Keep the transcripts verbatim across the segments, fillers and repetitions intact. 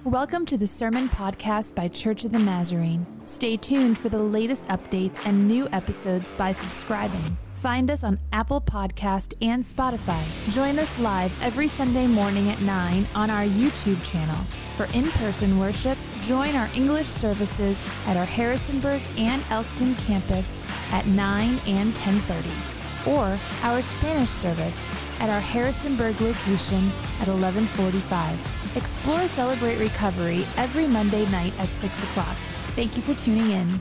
Welcome to the Sermon Podcast by Church of the Nazarene. Stay tuned for the latest updates and new episodes by subscribing. Find us on Apple Podcast and Spotify. Join us live every Sunday morning at nine on our YouTube channel. For in-person worship, join our English services at our Harrisonburg and Elkton campus at nine and ten thirty, or our Spanish service at our Harrisonburg location at eleven forty-five. Explore Celebrate Recovery every Monday night at six o'clock. Thank you for tuning in.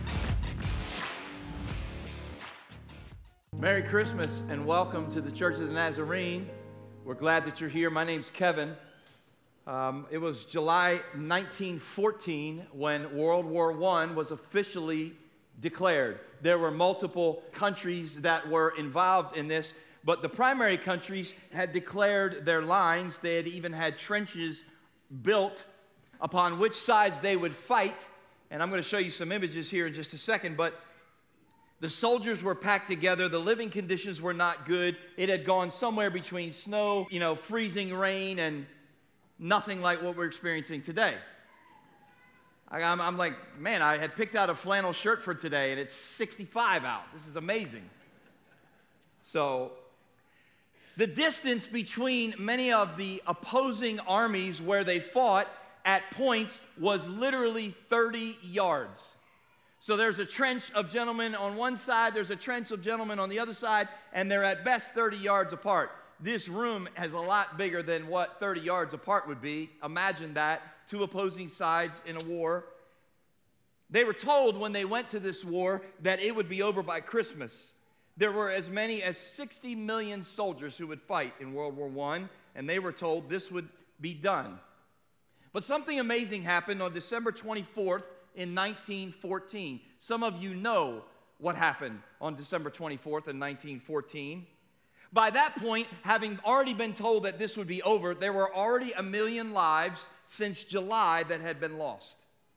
Merry Christmas and welcome to the Church of the Nazarene. We're glad that you're here. My name's Kevin. Um, it was July nineteen fourteen when World War One was officially declared. There were multiple countries that were involved in this, but the primary countries had declared their lines. They had even had trenches built upon which sides they would fight. And I'm going to show you some images here in just a second, but the soldiers were packed together. The living conditions were not good. It had gone somewhere between snow, you know, freezing rain, and nothing like what we're experiencing today. I, I'm, I'm like, man, I had picked out a flannel shirt for today, and it's sixty-five out. This is amazing. So the distance between many of the opposing armies where they fought at points was literally thirty yards. So there's a trench of gentlemen on one side, there's a trench of gentlemen on the other side, and they're at best thirty yards apart. This room is a lot bigger than what thirty yards apart would be. Imagine that, two opposing sides in a war. They were told when they went to this war that it would be over by Christmas. There were as many as sixty million soldiers who would fight in World War One, and they were told this would be done. But something amazing happened on December twenty-fourth in nineteen fourteen. Some of you know what happened on December twenty-fourth in nineteen fourteen. By that point, having already been told that this would be over, there were already a million lives since July that had been lost.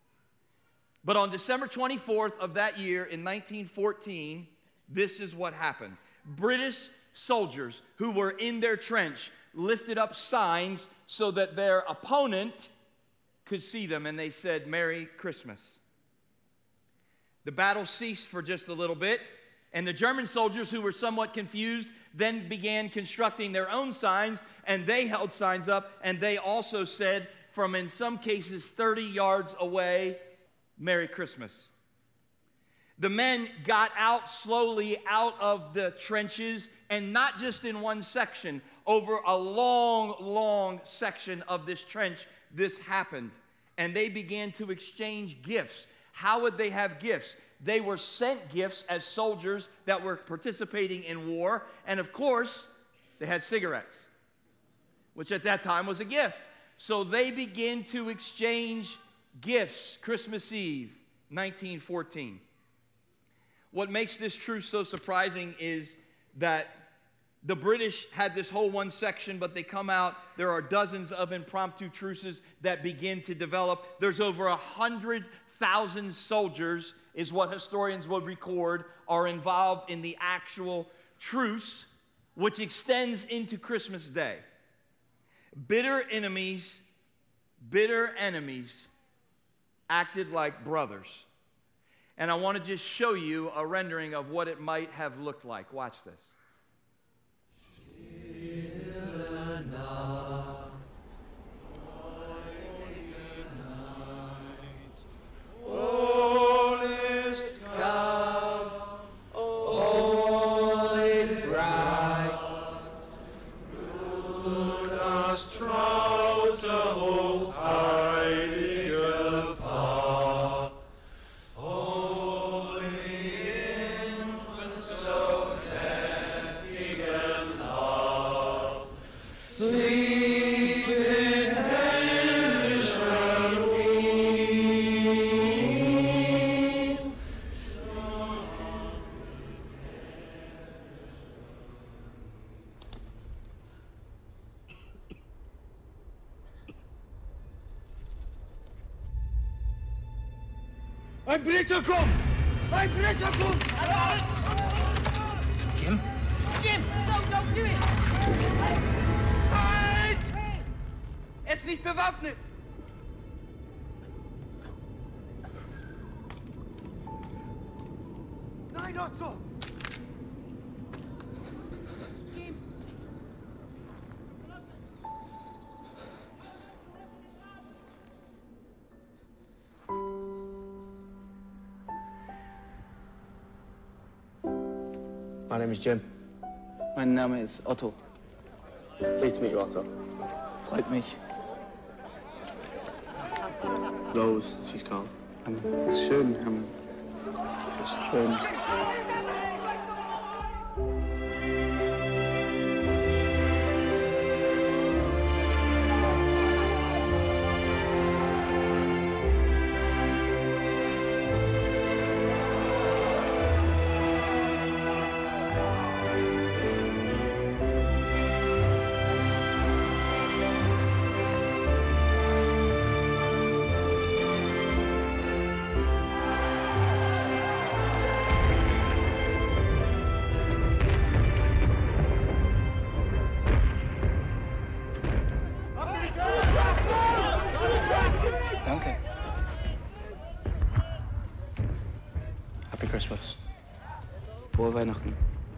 But on December twenty-fourth of that year in nineteen fourteen, this is what happened. British soldiers who were in their trench lifted up signs so that their opponent could see them, and they said, "Merry Christmas." The battle ceased for just a little bit, and the German soldiers, who were somewhat confused, then began constructing their own signs, and they held signs up, and they also said, from in some cases thirty yards away, "Merry Christmas." The men got out slowly out of the trenches, and not just in one section. Over a long, long section of this trench, this happened. And they began to exchange gifts. How would they have gifts? They were sent gifts as soldiers that were participating in war. And of course, they had cigarettes, which at that time was a gift. So they began to exchange gifts. Christmas Eve, nineteen fourteen. What makes this truth so surprising is that the British had this whole one section, but they come out. There are dozens of impromptu truces that begin to develop. There's over one hundred thousand soldiers, is what historians will record, are involved in the actual truce, which extends into Christmas Day. Bitter enemies, bitter enemies acted like brothers. And I want to just show you a rendering of what it might have looked like. Watch this. Ein Briter kommt! Ein Briter kommt! Jim? Jim, don't, don't do it! Halt! Er ist nicht bewaffnet! Otto! Jim. My name is Jim. Mein Name ist Otto. Pleased to meet you, Otto. Freut mich. Rose, she's called. Ähm, schön, ähm, schön. Danke. Happy Christmas. Frohe Weihnachten.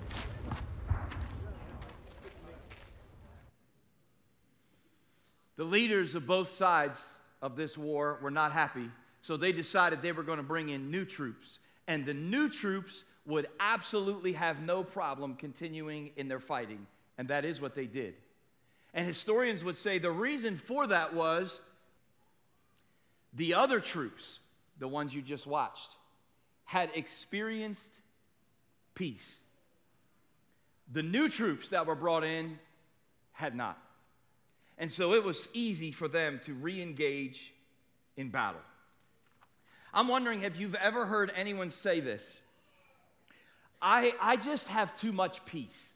The leaders of both sides of this war were not happy, so they decided they were going to bring in new troops. And the new troops would absolutely have no problem continuing in their fighting. And that is what they did. And historians would say the reason for that was the other troops, the ones you just watched, had experienced peace. The new troops that were brought in had not. And so it was easy for them to re-engage in battle. I'm wondering if you've ever heard anyone say this. I, I just have too much peace.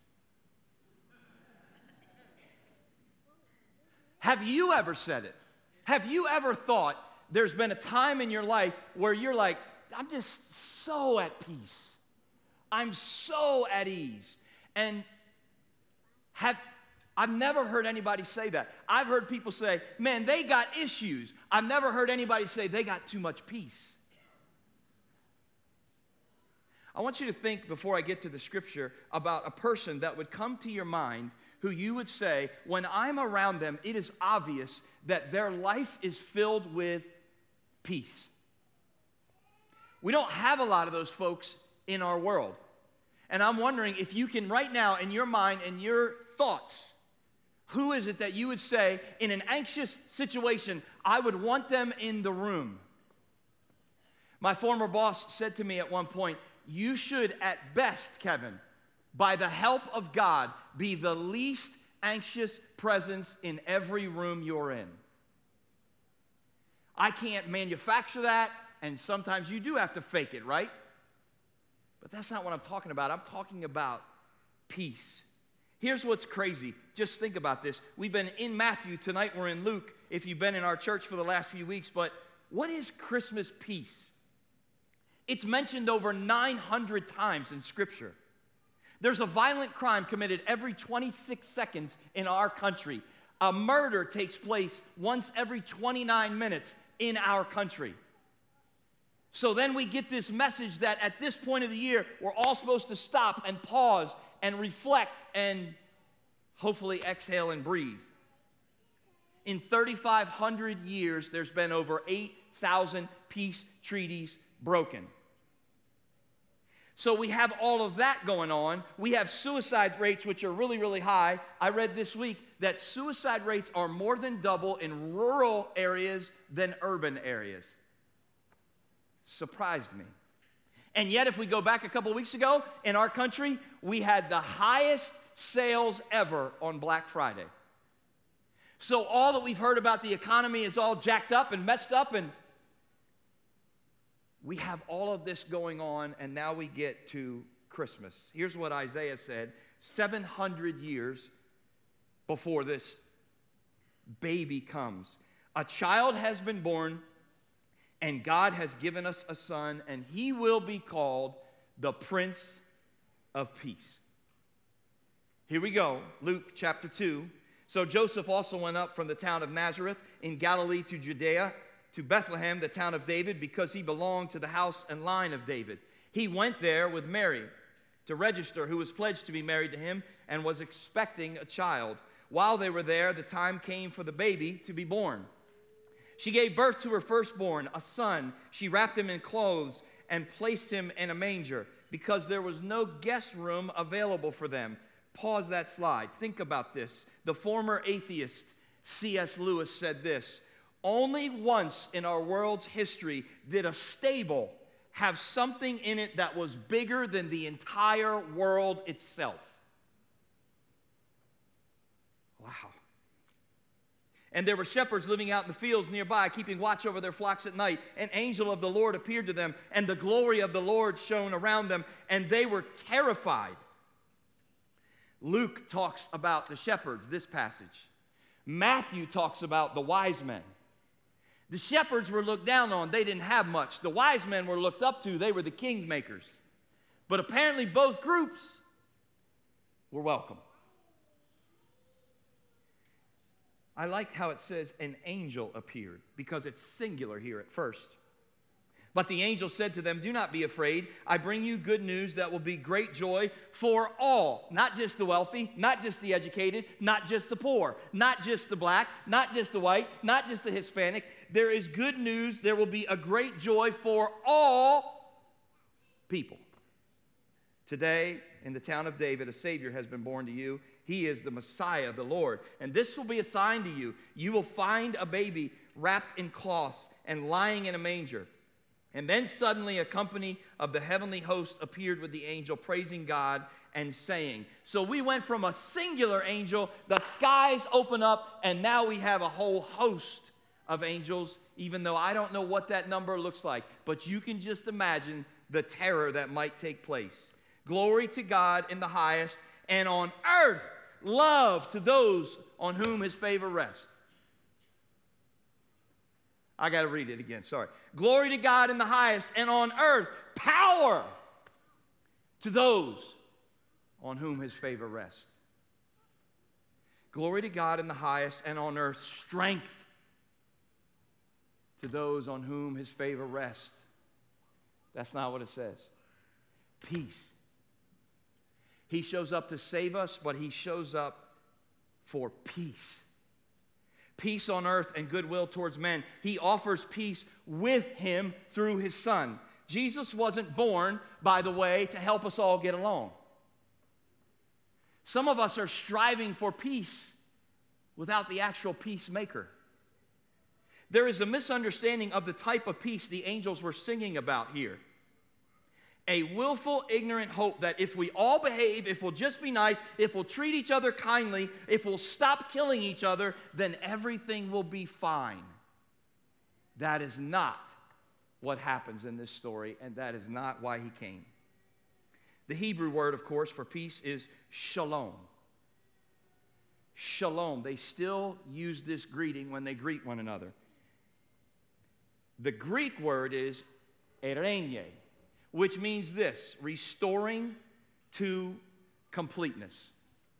Have you ever said it? Have you ever thought there's been a time in your life where you're like, I'm just so at peace. I'm so at ease. And have I've never heard anybody say that. I've heard people say, man, they got issues. I've never heard anybody say they got too much peace. I want you to think, before I get to the scripture, about a person that would come to your mind who you would say, when I'm around them, it is obvious that their life is filled with peace. We don't have a lot of those folks in our world. And I'm wondering if you can right now, in your mind and your thoughts, who is it that you would say, in an anxious situation, I would want them in the room? My former boss said to me at one point, you should at best, Kevin, by the help of God, be the least anxious presence in every room you're in. I can't manufacture that, and sometimes you do have to fake it, right? But that's not what I'm talking about. I'm talking about peace. Here's what's crazy. Just think about this. We've been in Matthew. Tonight we're in Luke, if you've been in our church for the last few weeks. But what is Christmas peace? It's mentioned over nine hundred times in Scripture. There's a violent crime committed every twenty-six seconds in our country. A murder takes place once every twenty-nine minutes in our country. So then we get this message that at this point of the year, we're all supposed to stop and pause and reflect and hopefully exhale and breathe. In thirty-five hundred years, there's been over eight thousand peace treaties broken. So we have all of that going on. We have suicide rates, which are really, really high. I read this week that suicide rates are more than double in rural areas than urban areas. Surprised me. And yet, if we go back a couple weeks ago, in our country, we had the highest sales ever on Black Friday. So all that we've heard about the economy is all jacked up and messed up, and we have all of this going on, and now we get to Christmas. Here's what Isaiah said seven hundred years before this baby comes. A child has been born, and God has given us a son, and he will be called the Prince of Peace. Here we go, Luke chapter two. So Joseph also went up from the town of Nazareth in Galilee to Judea, to Bethlehem, the town of David, because he belonged to the house and line of David. He went there with Mary to register, who was pledged to be married to him and was expecting a child. While they were there, the time came for the baby to be born. She gave birth to her firstborn, a son. She wrapped him in clothes and placed him in a manger because there was no guest room available for them. Pause that slide. Think about this. The former atheist C S Lewis said this: only once in our world's history did a stable have something in it that was bigger than the entire world itself. Wow. And there were shepherds living out in the fields nearby, keeping watch over their flocks at night. An angel of the Lord appeared to them, and the glory of the Lord shone around them, and they were terrified. Luke talks about the shepherds, this passage. Matthew talks about the wise men. The shepherds were looked down on. They didn't have much. The wise men were looked up to. They were the kingmakers. But apparently both groups were welcome. I like how it says an angel appeared, because it's singular here at first. But the angel said to them, do not be afraid. I bring you good news that will be great joy for all, not just the wealthy, not just the educated, not just the poor, not just the black, not just the white, not just the Hispanic. There is good news. There will be a great joy for all people. Today, in the town of David, a Savior has been born to you. He is the Messiah, the Lord. And this will be a sign to you. You will find a baby wrapped in cloths and lying in a manger. And then suddenly a company of the heavenly host appeared with the angel, praising God and saying. So we went from a singular angel, the skies open up, and now we have a whole host of angels, even though I don't know what that number looks like. But you can just imagine the terror that might take place. Glory to God in the highest, and on earth love to those on whom his favor rests. I got to read it again, sorry. Glory to God in the highest, and on earth power to those on whom his favor rests. Glory to God in the highest, and on earth strength to those on whom his favor rests. That's not what it says. Peace. He shows up to save us, but he shows up for peace. Peace on earth and goodwill towards men. He offers peace with him through his Son. Jesus wasn't born, by the way, to help us all get along. Some of us are striving for peace without the actual peacemaker. There is a misunderstanding of the type of peace the angels were singing about here. A willful, ignorant hope that if we all behave, if we'll just be nice, if we'll treat each other kindly, if we'll stop killing each other, then everything will be fine. That is not what happens in this story, and that is not why he came. The Hebrew word, of course, for peace is shalom. Shalom. They still use this greeting when they greet one another. The Greek word is eirene, which means this: restoring to completeness.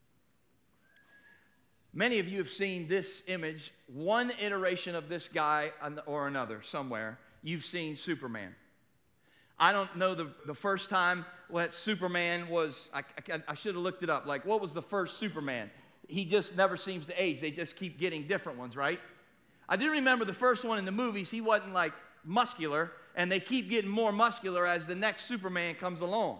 Many of you have seen this image, one iteration of this guy or another somewhere. You've seen Superman. I don't know the, the first time what Superman was. I, I, I should have looked it up. Like, what was the first Superman? He just never seems to age. They just keep getting different ones, right? I do remember the first one in the movies. He wasn't like muscular, and they keep getting more muscular as the next Superman comes along.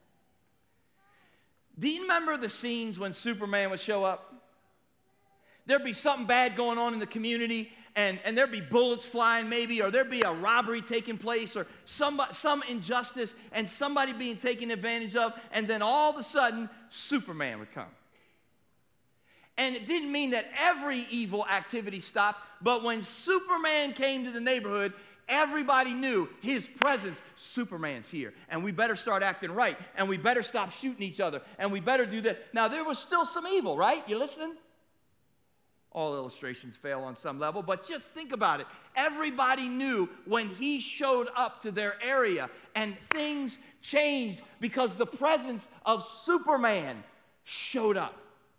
Do you remember the scenes when Superman would show up? There'd be something bad going on in the community, and, and there'd be bullets flying maybe, or there'd be a robbery taking place, or some, some injustice, and somebody being taken advantage of, and then all of a sudden, Superman would come. And it didn't mean that every evil activity stopped, but when Superman came to the neighborhood, everybody knew his presence. Superman's here, and we better start acting right, and we better stop shooting each other, and we better do that. Now, there was still some evil, right? You listening? All illustrations fail on some level, but just think about it. Everybody knew when he showed up to their area, and things changed because the presence of Superman showed up.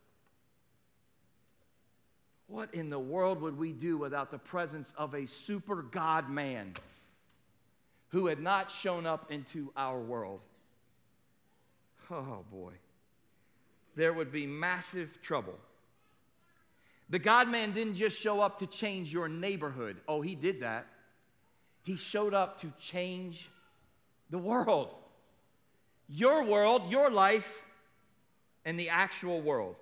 What in the world would we do without the presence of a super God man who had not shown up into our world, oh boy, there would be massive trouble. The God-man didn't just show up to change your neighborhood. Oh, he did that. He showed up to change the world. Your world, your life, and the actual world.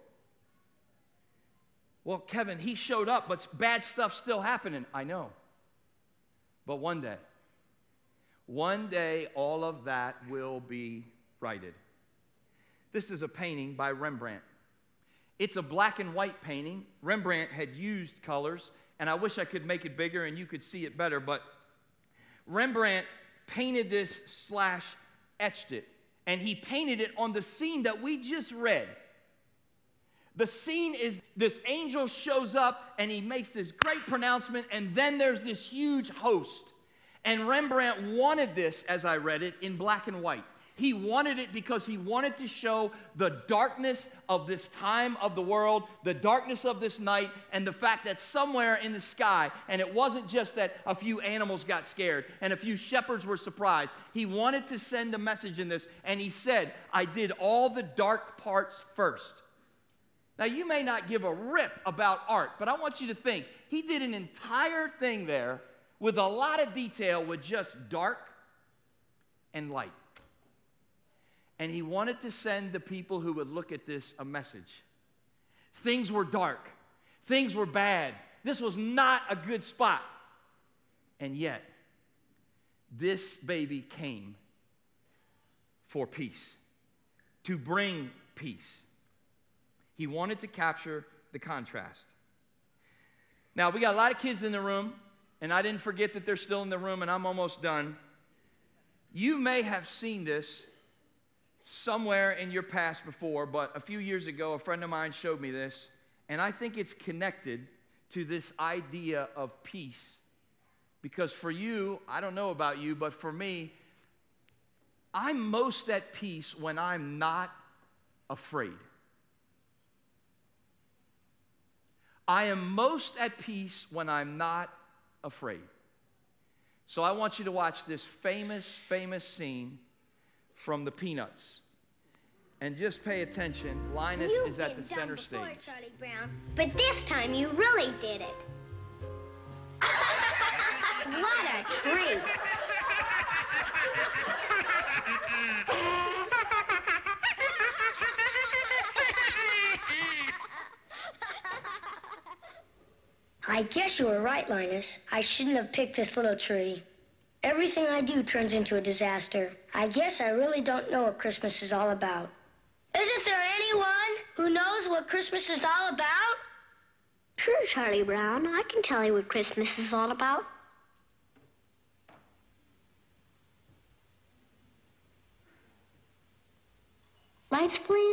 Well, Kevin, he showed up, but bad stuff's still happening. I know. But one day, one day, all of that will be righted. This is a painting by Rembrandt. It's a black and white painting. Rembrandt had used colors, and I wish I could make it bigger and you could see it better, but Rembrandt painted this slash etched it, and he painted it on the scene that we just read. The scene is this angel shows up and he makes this great pronouncement, and then there's this huge host. And Rembrandt wanted this, as I read it, in black and white. He wanted it because he wanted to show the darkness of this time of the world, the darkness of this night, and the fact that somewhere in the sky, and it wasn't just that a few animals got scared and a few shepherds were surprised. He wanted to send a message in this, and he said, I did all the dark parts first. Now, you may not give a rip about art, but I want you to think, he did an entire thing there with a lot of detail with just dark and light. And he wanted to send the people who would look at this a message. Things were dark. Things were bad. This was not a good spot. And yet, this baby came for peace, to bring peace. He wanted to capture the contrast. Now, we got a lot of kids in the room, and I didn't forget that they're still in the room, and I'm almost done. You may have seen this somewhere in your past before, but a few years ago, a friend of mine showed me this, and I think it's connected to this idea of peace. Because for you, I don't know about you, but for me, I'm most at peace when I'm not afraid. I am most at peace when I'm not afraid. So I want you to watch this famous, famous scene from the Peanuts. And just pay attention. Linus You've is at the been center done before, stage. Charlie Brown, but this time you really did it. What a treat. I guess you were right, Linus. I shouldn't have picked this little tree. Everything I do turns into a disaster. I guess I really don't know what Christmas is all about. Isn't there anyone who knows what Christmas is all about? Sure, Charlie Brown. I can tell you what Christmas is all about. Lights, please.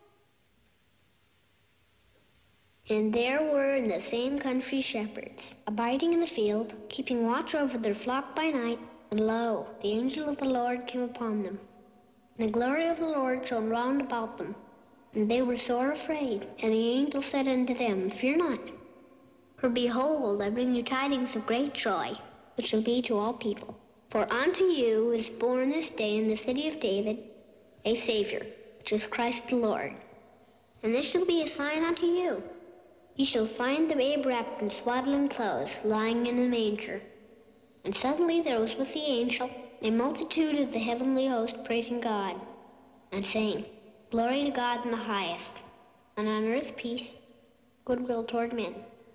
And there were in the same country shepherds, abiding in the field, keeping watch over their flock by night. And lo, the angel of the Lord came upon them. And the glory of the Lord shone round about them. And they were sore afraid. And the angel said unto them, Fear not. For behold, I bring you tidings of great joy, which shall be to all people. For unto you is born this day in the city of David a Savior, which is Christ the Lord. And this shall be a sign unto you. You shall find the babe wrapped in swaddling clothes, lying in a manger. And suddenly there was with the angel a multitude of the heavenly host praising God, and saying, Glory to God in the highest, and on earth peace, goodwill toward men.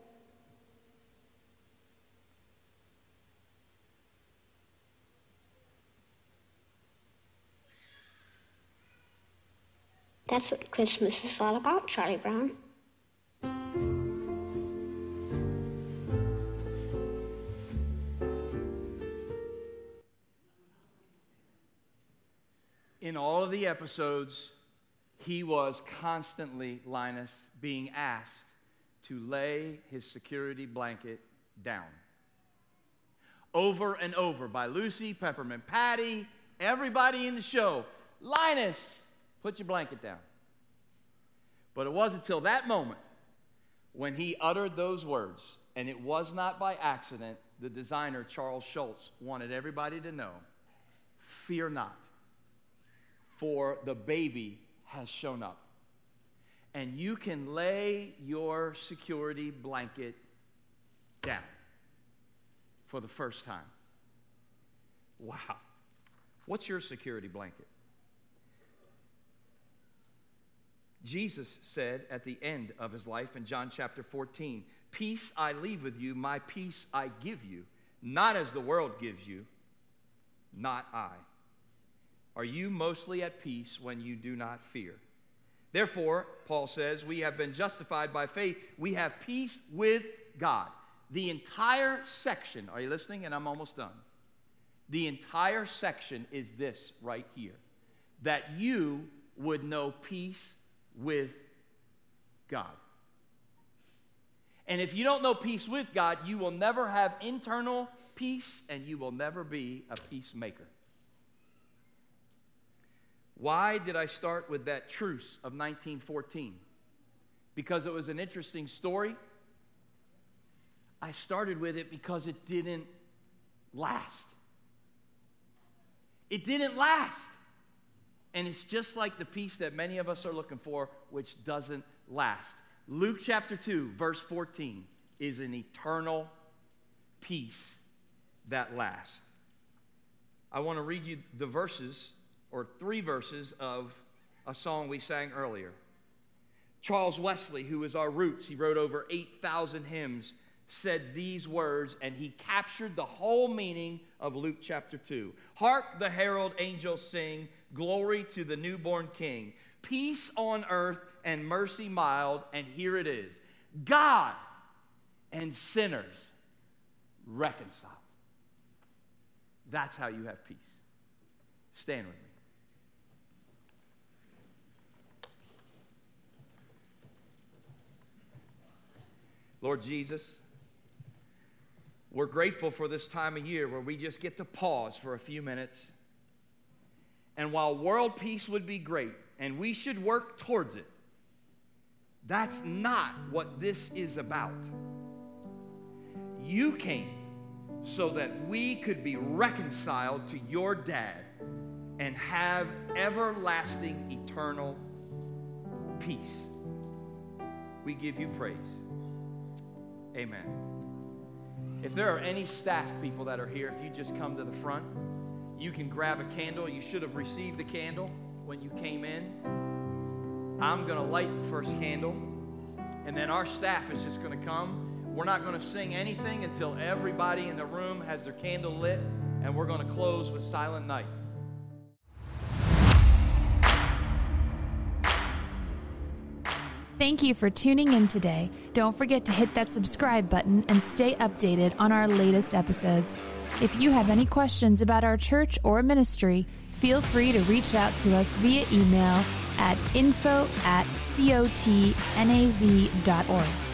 That's what Christmas is all about, Charlie Brown. In all of the episodes, he was constantly, Linus, being asked to lay his security blanket down. Over and over by Lucy, Peppermint Patty, everybody in the show. Linus, put your blanket down. But it wasn't until that moment when he uttered those words, and it was not by accident, the designer Charles Schulz wanted everybody to know, fear not, for the baby has shown up. And you can lay your security blanket down for the first time. Wow. What's your security blanket? Jesus said at the end of his life in John chapter fourteen, peace I leave with you, my peace I give you, not as the world gives you, not I. Are you mostly at peace when you do not fear? Therefore, Paul says, we have been justified by faith. We have peace with God. The entire section, are you listening? And I'm almost done. The entire section is this right here, that you would know peace with God. And if you don't know peace with God, you will never have internal peace, and you will never be a peacemaker. Why did I start with that truce of nineteen fourteen? Because it was an interesting story. I started with it because it didn't last. It didn't last. And it's just like the peace that many of us are looking for, which doesn't last. Luke chapter two, verse fourteen, is an eternal peace that lasts. I want to read you the verses, or three verses of a song we sang earlier. Charles Wesley, who is our roots, he wrote over eight thousand hymns, said these words, and he captured the whole meaning of Luke chapter two. Hark the herald angels sing, glory to the newborn King. Peace on earth and mercy mild, and here it is, God and sinners reconciled. That's how you have peace. Stand with me. Lord Jesus, we're grateful for this time of year where we just get to pause for a few minutes. And while world peace would be great, and we should work towards it, that's not what this is about. You came so that we could be reconciled to your dad and have everlasting, eternal peace. We give you praise. Amen. If there are any staff people that are here, if you just come to the front, you can grab a candle. You should have received the candle when you came in. I'm going to light the first candle, and then our staff is just going to come. We're not going to sing anything until everybody in the room has their candle lit, and we're going to close with Silent Night. Thank you for tuning in today. Don't forget to hit that subscribe button and stay updated on our latest episodes. If you have any questions about our church or ministry, feel free to reach out to us via email at info at cotnaz dot org.